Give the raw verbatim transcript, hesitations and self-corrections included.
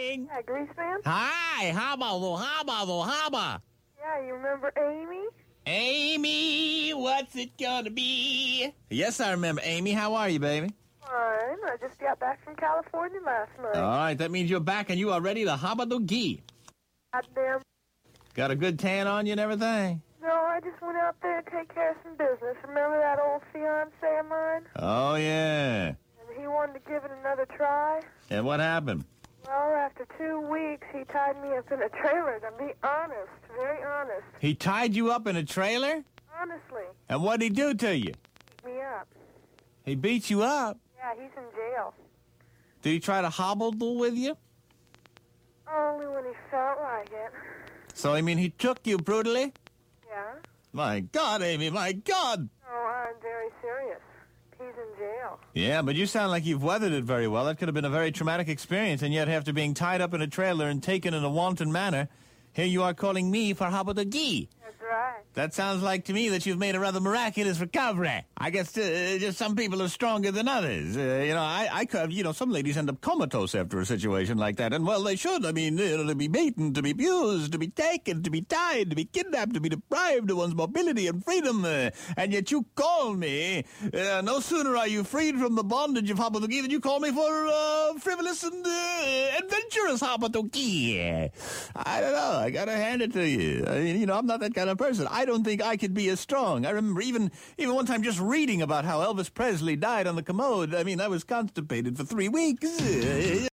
speaking. Yeah, Greaseman? Hi, haba, lo haba, lo haba. Yeah, you remember Amy? Amy, what's it gonna be? Yes, I remember. Amy, how are you, baby? Fine. I just got back from California last night. All right, that means you're back and you are ready to haba do gi. Goddamn. Got a good tan on you and everything? No, I just went out there to take care of some business. Remember that old fiancé of mine? Oh, yeah. And he wanted to give it another try? And what happened? Well, after two weeks, he tied me up in a trailer, to be honest, very honest. He tied you up in a trailer? Honestly. And what'd he do to you? Beat me up. He beat you up? Yeah, he's in jail. Did he try to hobble with you? Only when he felt like it. So, I mean, he took you brutally? Yeah? My God, Amy, my God! No, I'm very serious. He's in jail. Yeah, but you sound like you've weathered it very well. That could have been a very traumatic experience, and yet after being tied up in a trailer and taken in a wanton manner, here you are calling me for haba do gi. That's right. That sounds like to me that you've made a rather miraculous recovery. I guess uh, just some people are stronger than others. Uh, you know, I, I could, you know, some ladies end up comatose after a situation like that, and well, they should. I mean, you know, to be beaten, to be abused, to be taken, to be tied, to be kidnapped, to be deprived of one's mobility and freedom. Uh, and yet you call me. Uh, no sooner are you freed from the bondage of haba do gi than you call me for uh, frivolous and uh, adventurous haba do gi. I don't know. I gotta hand it to you. I mean, you know, I'm not that kind of person. I don't think I could be as strong. I remember even even one time just reading about how Elvis Presley died on the commode. I mean, I was constipated for three weeks.